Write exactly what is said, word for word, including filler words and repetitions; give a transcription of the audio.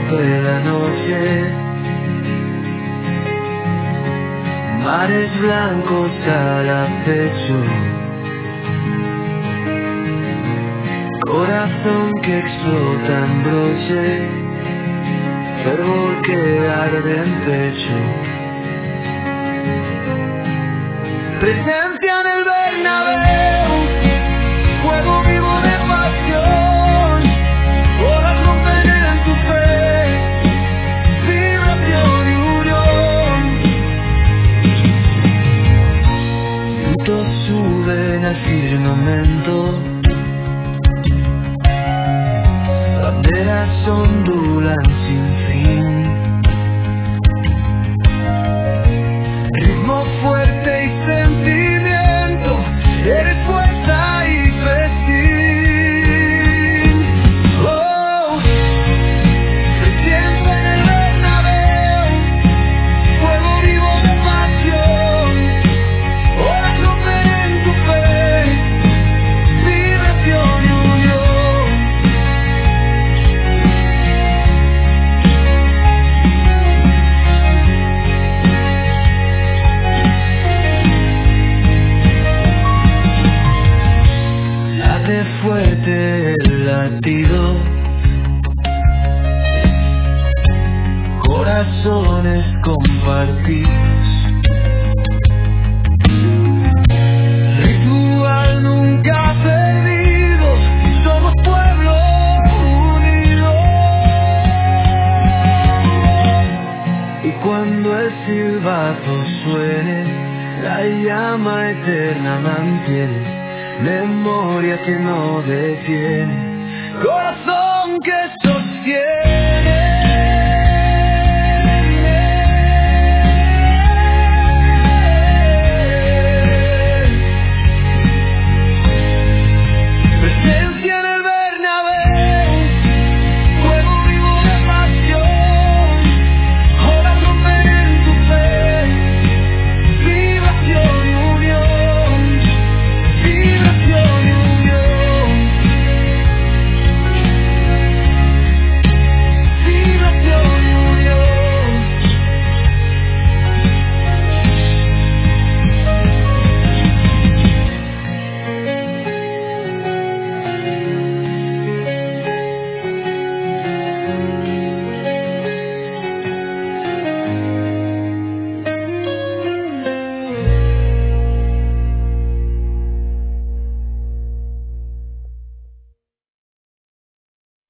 rompe la noche, mares blancos al acecho, corazón que explota en broche, fervor que arde en pecho, presencia en el Bernabéu, fuego vivo de pasión, olas rompen en tu fe, vibración y unión, vientos suben al firmamento, banderas ondulan sin fin, ritmo fuerte y sentimiento, eres fuerza y festín. Oh, se siente en el Bernabéu, fuego vivo de pasión, olas rompen en tu fe, vibración y unión. Late fuerte el latido, corazones compartidos, ritual nunca perdido, somos pueblo unido. Y cuando el silbato suene, la llama eterna mantiene, memoria que no detiene, corazón que sostiene.